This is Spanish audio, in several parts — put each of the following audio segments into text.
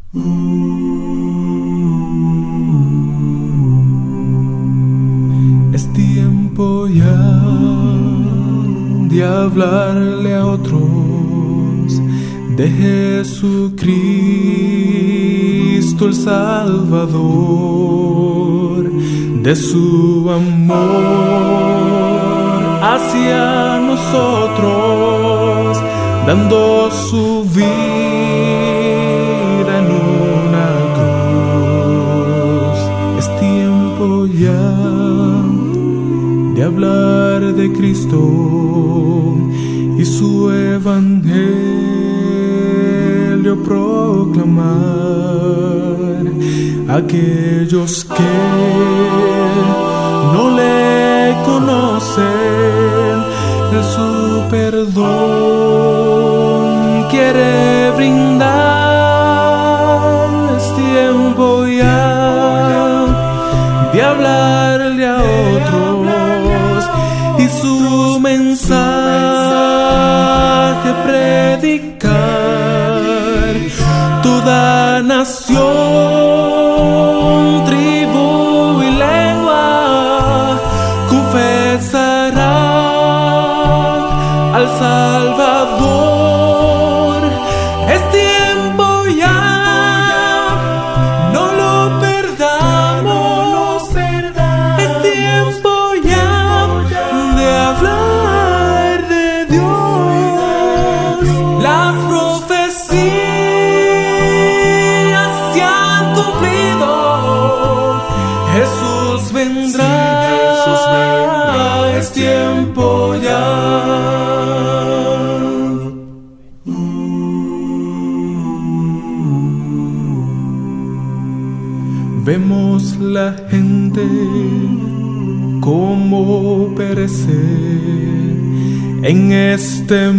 Es tiempo ya de hablarle a otros de Jesucristo el Salvador, de su amor hacia nosotros, dando su vida en una cruz. Es tiempo ya de hablar de Cristo y su evangelio proclamar a aquellos que no le conocen. El su perdón quiere brindar. Es tiempo ya de hablarle a otros y su mensaje predicar. Toda nación, tribu y lengua confesará al Salvador. Es tiempo ya, no lo perdamos. Es tiempo ya de hablar de Dios. Las profecías se han cumplido. Jesús vendrá. Es tiempo ya. Vemos la gente como perecer en este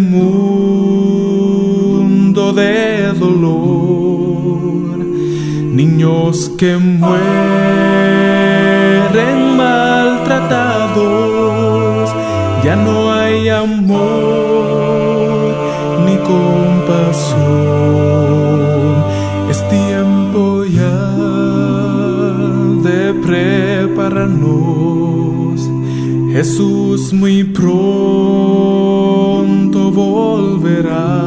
mundo de dolor. Niños que mueren maltratados, ya no hay amor ni compasión. Es tiempo ya de prepararnos. Jesús muy pronto volverá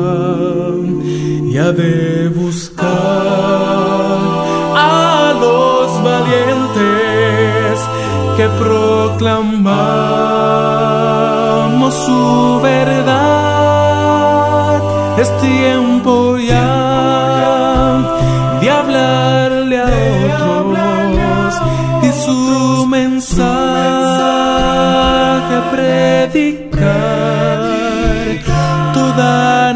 y ha de buscar a los valientes que proclamamos su verdad. Es tiempo ya de hablarle a otros y su mensaje predicar. Toda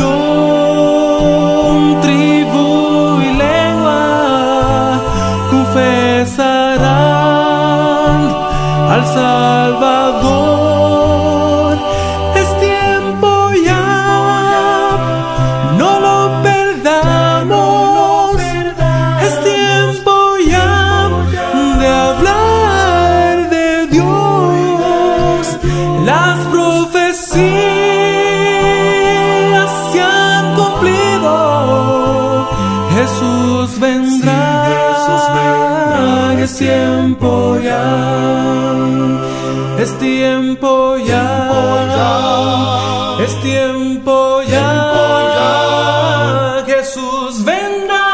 nación, tribu y lengua confesarán al Salvador. Es tiempo ya, no lo perdamos. Es tiempo ya de hablar de Dios. Las profecías se han cumplido. Jesús vendrá. Es tiempo ya. Es tiempo ya. Es tiempo ya. Jesús vendrá.